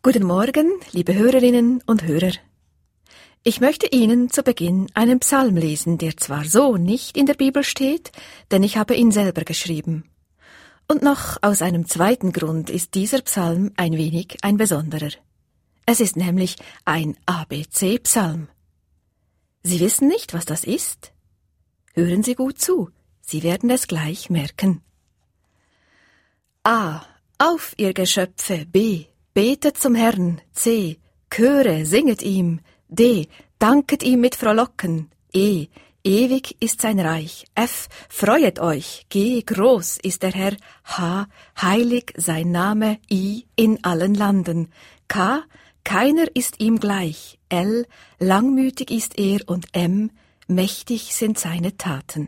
Guten Morgen, liebe Hörerinnen und Hörer. Ich möchte Ihnen zu Beginn einen Psalm lesen, der zwar so nicht in der Bibel steht, denn ich habe ihn selber geschrieben. Und noch aus einem zweiten Grund ist dieser Psalm ein wenig ein besonderer. Es ist nämlich ein ABC-Psalm. Sie wissen nicht, was das ist? Hören Sie gut zu, Sie werden es gleich merken. A. Auf, ihr Geschöpfe, B. Betet zum Herrn, C. Chöre, singet ihm, D. Danket ihm mit Frohlocken, E. Ewig ist sein Reich, F. Freuet euch, G. Groß ist der Herr, H. Heilig sein Name, I. In allen Landen, K. Keiner ist ihm gleich, L. Langmütig ist er und M. Mächtig sind seine Taten.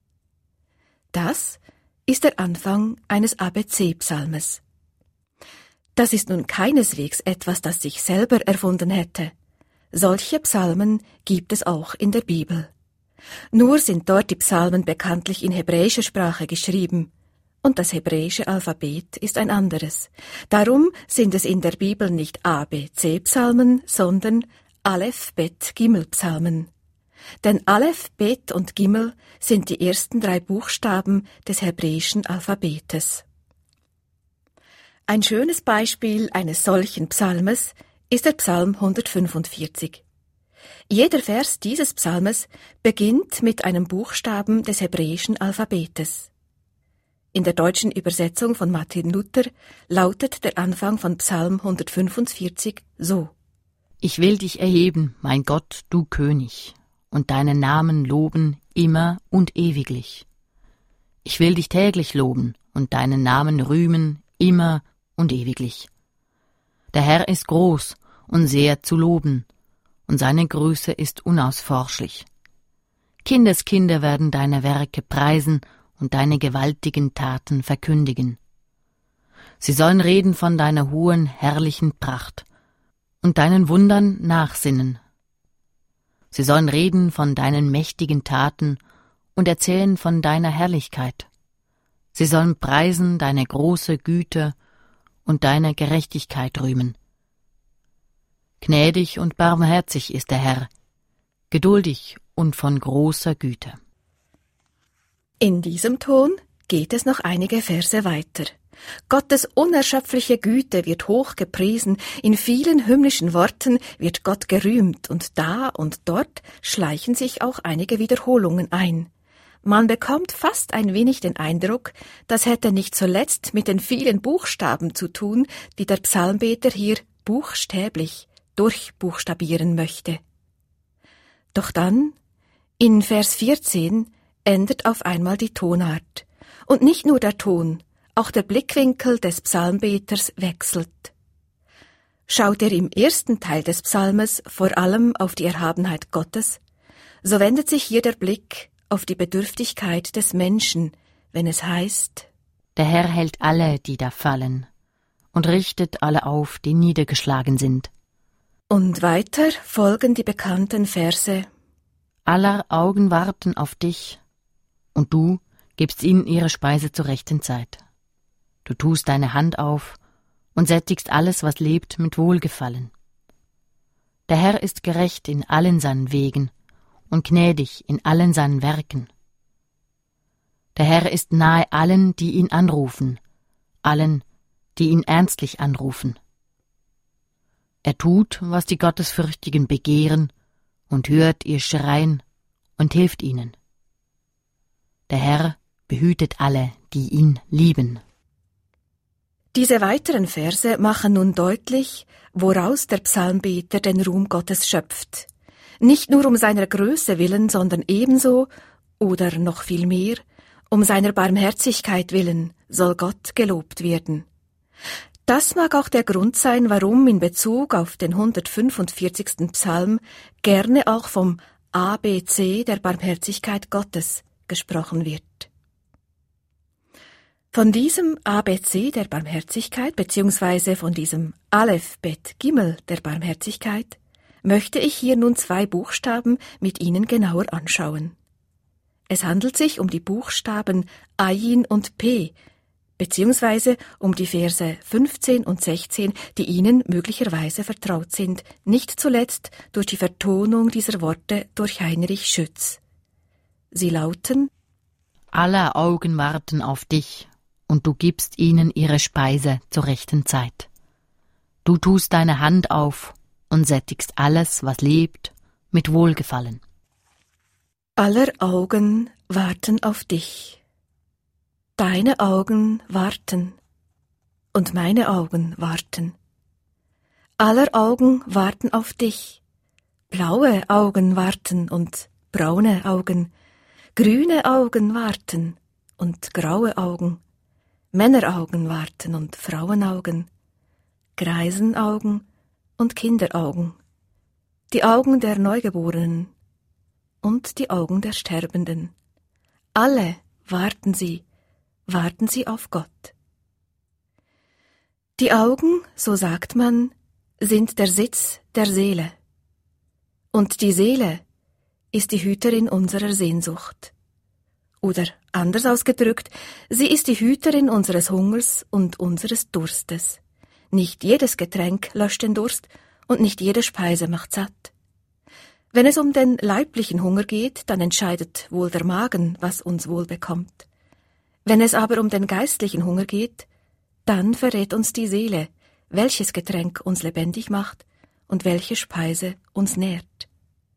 Das ist der Anfang eines ABC-Psalmes. Das ist nun keineswegs etwas, das sich selber erfunden hätte. Solche Psalmen gibt es auch in der Bibel. Nur sind dort die Psalmen bekanntlich in hebräischer Sprache geschrieben. Und das hebräische Alphabet ist ein anderes. Darum sind es in der Bibel nicht ABC-Psalmen, sondern Aleph, Bet, Gimel-Psalmen. Denn Aleph, Bet und Gimel sind die ersten 3 Buchstaben des hebräischen Alphabetes. Ein schönes Beispiel eines solchen Psalmes ist der Psalm 145. Jeder Vers dieses Psalmes beginnt mit einem Buchstaben des hebräischen Alphabetes. In der deutschen Übersetzung von Martin Luther lautet der Anfang von Psalm 145 so: Ich will dich erheben, mein Gott, du König, und deinen Namen loben immer und ewiglich. Ich will dich täglich loben und deinen Namen rühmen immer und ewiglich. Der Herr ist groß und sehr zu loben, und seine Größe ist unausforschlich. Kindeskinder werden deine Werke preisen und deine gewaltigen Taten verkündigen. Sie sollen reden von deiner hohen, herrlichen Pracht und deinen Wundern nachsinnen. Sie sollen reden von deinen mächtigen Taten und erzählen von deiner Herrlichkeit. Sie sollen preisen deine große Güte und deine Gerechtigkeit rühmen. Gnädig und barmherzig ist der Herr, geduldig und von großer Güte. In diesem Ton geht es noch einige Verse weiter. Gottes unerschöpfliche Güte wird hoch gepriesen, in vielen hymnischen Worten wird Gott gerühmt, und da und dort schleichen sich auch einige Wiederholungen ein. Man bekommt fast ein wenig den Eindruck, das hätte nicht zuletzt mit den vielen Buchstaben zu tun, die der Psalmbeter hier buchstäblich durchbuchstabieren möchte. Doch dann, in Vers 14, ändert auf einmal die Tonart. Und nicht nur der Ton, auch der Blickwinkel des Psalmbeters wechselt. Schaut er im ersten Teil des Psalmes vor allem auf die Erhabenheit Gottes, so wendet sich hier der Blick auf die Bedürftigkeit des Menschen, wenn es heißt: Der Herr hält alle, die da fallen, und richtet alle auf, die niedergeschlagen sind. Und weiter folgen die bekannten Verse: Aller Augen warten auf dich, und du gibst ihnen ihre Speise zur rechten Zeit. Du tust deine Hand auf und sättigst alles, was lebt, mit Wohlgefallen. Der Herr ist gerecht in allen seinen Wegen und gnädig in allen seinen Werken. Der Herr ist nahe allen, die ihn anrufen, allen, die ihn ernstlich anrufen. Er tut, was die Gottesfürchtigen begehren, und hört ihr Schreien und hilft ihnen. Der Herr behütet alle, die ihn lieben. Diese weiteren Verse machen nun deutlich, woraus der Psalmbeter den Ruhm Gottes schöpft. Nicht nur um seiner Größe willen, sondern ebenso, oder noch viel mehr, um seiner Barmherzigkeit willen soll Gott gelobt werden. Das mag auch der Grund sein, warum in Bezug auf den 145. Psalm gerne auch vom ABC der Barmherzigkeit Gottes gesprochen wird. Von diesem ABC der Barmherzigkeit bzw. von diesem Aleph, Bet, Gimel der Barmherzigkeit möchte ich hier nun 2 Buchstaben mit Ihnen genauer anschauen. Es handelt sich um die Buchstaben Ayin und P, beziehungsweise um die Verse 15 und 16, die Ihnen möglicherweise vertraut sind, nicht zuletzt durch die Vertonung dieser Worte durch Heinrich Schütz. Sie lauten: Aller Augen warten auf dich, und du gibst ihnen ihre Speise zur rechten Zeit. Du tust deine Hand auf und sättigst alles, was lebt, mit Wohlgefallen. Aller Augen warten auf dich. Deine Augen warten und meine Augen warten. Aller Augen warten auf dich. Blaue Augen warten und braune Augen. Grüne Augen warten und graue Augen. Männeraugen warten und Frauenaugen. Greisenaugen und Kinderaugen. Die Augen der Neugeborenen und die Augen der Sterbenden. Alle warten sie auf Gott. Die Augen, so sagt man, sind der Sitz der Seele. Und die Seele ist die Hüterin unserer Sehnsucht. Oder anders ausgedrückt, sie ist die Hüterin unseres Hungers und unseres Durstes. Nicht jedes Getränk löscht den Durst und nicht jede Speise macht satt. Wenn es um den leiblichen Hunger geht, dann entscheidet wohl der Magen, was uns wohl bekommt. Wenn es aber um den geistlichen Hunger geht, dann verrät uns die Seele, welches Getränk uns lebendig macht und welche Speise uns nährt.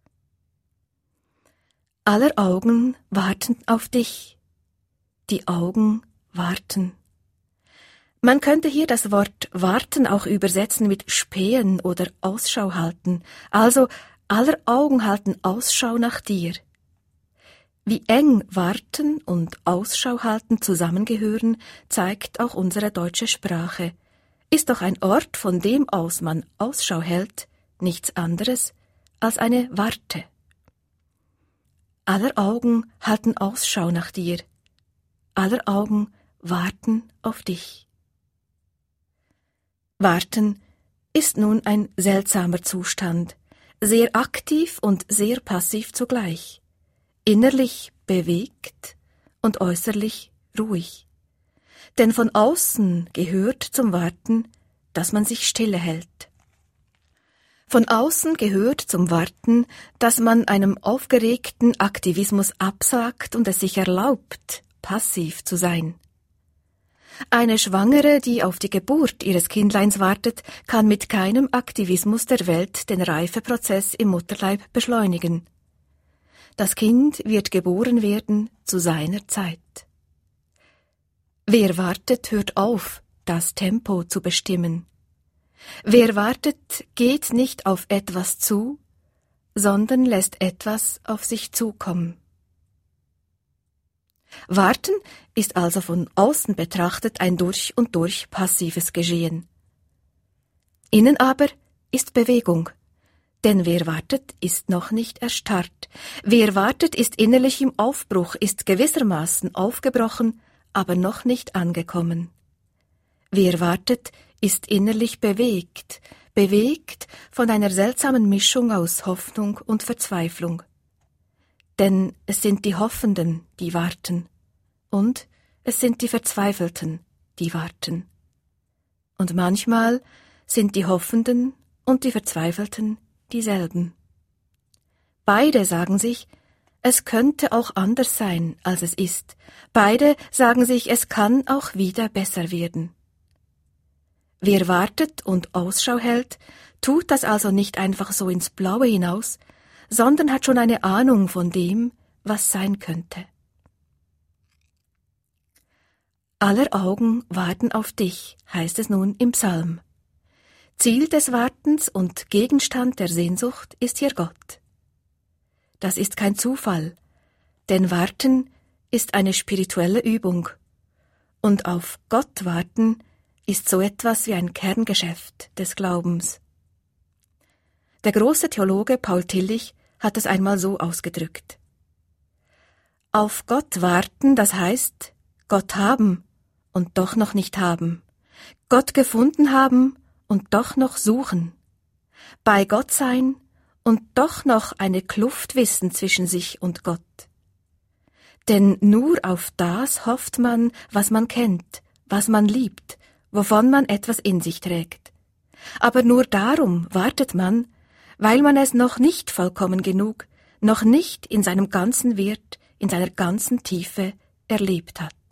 Aller Augen warten auf dich. Die Augen warten. Man könnte hier das Wort warten auch übersetzen mit spähen oder Ausschau halten, also aller Augen halten Ausschau nach dir. Wie eng warten und Ausschau halten zusammengehören, zeigt auch unsere deutsche Sprache. Ist doch ein Ort, von dem aus man Ausschau hält, nichts anderes als eine Warte. Aller Augen halten Ausschau nach dir. Aller Augen warten auf dich. Warten ist nun ein seltsamer Zustand, sehr aktiv und sehr passiv zugleich, innerlich bewegt und äußerlich ruhig. Denn von außen gehört zum Warten, dass man sich stille hält. Von außen gehört zum Warten, dass man einem aufgeregten Aktivismus absagt und es sich erlaubt, passiv zu sein. Eine Schwangere, die auf die Geburt ihres Kindleins wartet, kann mit keinem Aktivismus der Welt den Reifeprozess im Mutterleib beschleunigen. Das Kind wird geboren werden zu seiner Zeit. Wer wartet, hört auf, das Tempo zu bestimmen. Wer wartet, geht nicht auf etwas zu, sondern lässt etwas auf sich zukommen. Warten ist also von außen betrachtet ein durch und durch passives Geschehen. Innen aber ist Bewegung, denn wer wartet, ist noch nicht erstarrt. Wer wartet, ist innerlich im Aufbruch, ist gewissermaßen aufgebrochen, aber noch nicht angekommen. Wer wartet, ist innerlich bewegt von einer seltsamen Mischung aus Hoffnung und Verzweiflung. Denn es sind die Hoffenden, die warten, und es sind die Verzweifelten, die warten. Und manchmal sind die Hoffenden und die Verzweifelten dieselben. Beide sagen sich, es könnte auch anders sein, als es ist. Beide sagen sich, es kann auch wieder besser werden. Wer wartet und Ausschau hält, tut das also nicht einfach so ins Blaue hinaus, sondern hat schon eine Ahnung von dem, was sein könnte. Aller Augen warten auf dich, heißt es nun im Psalm. Ziel des Wartens und Gegenstand der Sehnsucht ist hier Gott. Das ist kein Zufall, denn Warten ist eine spirituelle Übung, und auf Gott warten ist so etwas wie ein Kerngeschäft des Glaubens. Der große Theologe Paul Tillich hat es einmal so ausgedrückt. Auf Gott warten, das heißt, Gott haben und doch noch nicht haben, Gott gefunden haben und doch noch suchen, bei Gott sein und doch noch eine Kluft wissen zwischen sich und Gott. Denn nur auf das hofft man, was man kennt, was man liebt, wovon man etwas in sich trägt. Aber nur darum wartet man, weil man es noch nicht vollkommen genug, noch nicht in seinem ganzen Wert, in seiner ganzen Tiefe erlebt hat.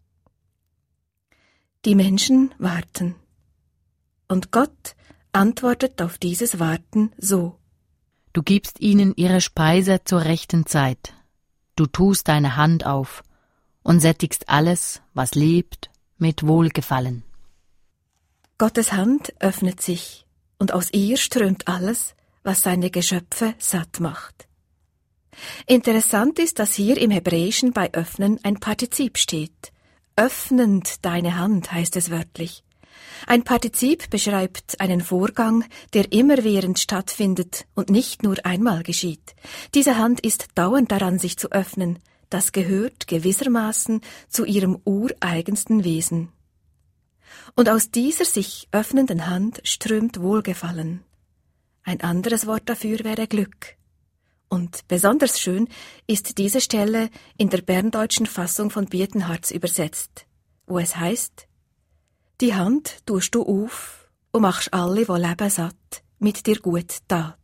Die Menschen warten. Und Gott antwortet auf dieses Warten so: Du gibst ihnen ihre Speise zur rechten Zeit. Du tust deine Hand auf und sättigst alles, was lebt, mit Wohlgefallen. Gottes Hand öffnet sich, und aus ihr strömt alles, was seine Geschöpfe satt macht. Interessant ist, dass hier im Hebräischen bei öffnen ein Partizip steht. Öffnend deine Hand heißt es wörtlich. Ein Partizip beschreibt einen Vorgang, der immerwährend stattfindet und nicht nur einmal geschieht. Diese Hand ist dauernd daran, sich zu öffnen. Das gehört gewissermaßen zu ihrem ureigensten Wesen. Und aus dieser sich öffnenden Hand strömt Wohlgefallen. Ein anderes Wort dafür wäre Glück. Und besonders schön ist diese Stelle in der berndeutschen Fassung von Bietenharz übersetzt, wo es heißt: Die Hand tust du auf und machst alle, wo leben satt, mit dir gut Tat.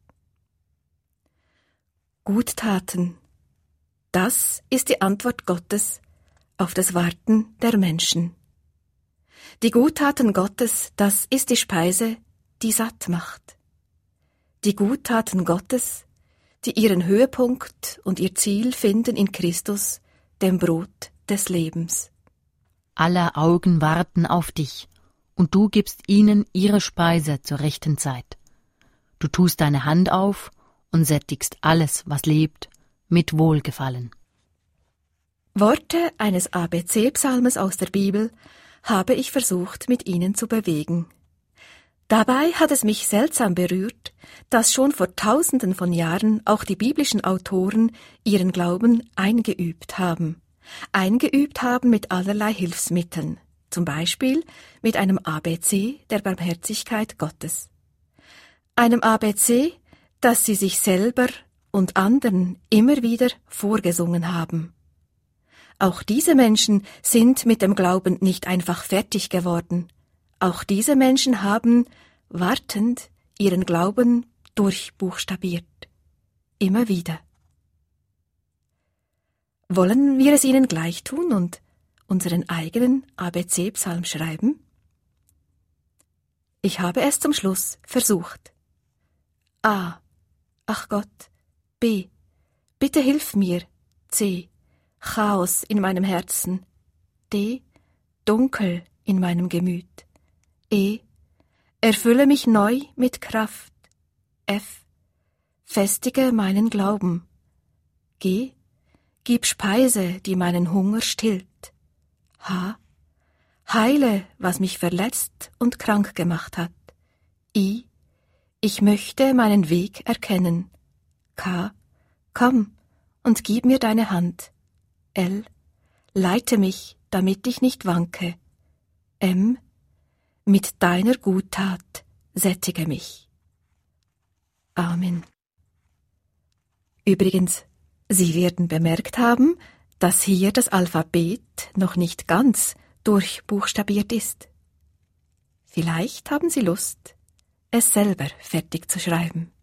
Guttaten, das ist die Antwort Gottes auf das Warten der Menschen. Die Guttaten Gottes, das ist die Speise, die satt macht. Die Guttaten Gottes, die ihren Höhepunkt und ihr Ziel finden in Christus, dem Brot des Lebens. Aller Augen warten auf dich, und du gibst ihnen ihre Speise zur rechten Zeit. Du tust deine Hand auf und sättigst alles, was lebt, mit Wohlgefallen. Worte eines ABC-Psalmes aus der Bibel habe ich versucht, mit Ihnen zu bewegen. Dabei hat es mich seltsam berührt, dass schon vor Tausenden von Jahren auch die biblischen Autoren ihren Glauben eingeübt haben. Eingeübt haben mit allerlei Hilfsmitteln, zum Beispiel mit einem ABC der Barmherzigkeit Gottes. Einem ABC, das sie sich selber und anderen immer wieder vorgesungen haben. Auch diese Menschen sind mit dem Glauben nicht einfach fertig geworden. Auch diese Menschen haben, wartend, ihren Glauben durchbuchstabiert. Immer wieder. Wollen wir es ihnen gleich tun und unseren eigenen ABC-Psalm schreiben? Ich habe es zum Schluss versucht. A. Ach Gott. B. Bitte hilf mir. C. Chaos in meinem Herzen. D. Dunkel in meinem Gemüt. E. Erfülle mich neu mit Kraft. F. Festige meinen Glauben. G. Gib Speise, die meinen Hunger stillt. H. Heile, was mich verletzt und krank gemacht hat. I. Ich möchte meinen Weg erkennen. K. Komm und gib mir deine Hand. L. Leite mich, damit ich nicht wanke. M. Mit deiner Guttat sättige mich. Amen. Übrigens, Sie werden bemerkt haben, dass hier das Alphabet noch nicht ganz durchbuchstabiert ist. Vielleicht haben Sie Lust, es selber fertig zu schreiben.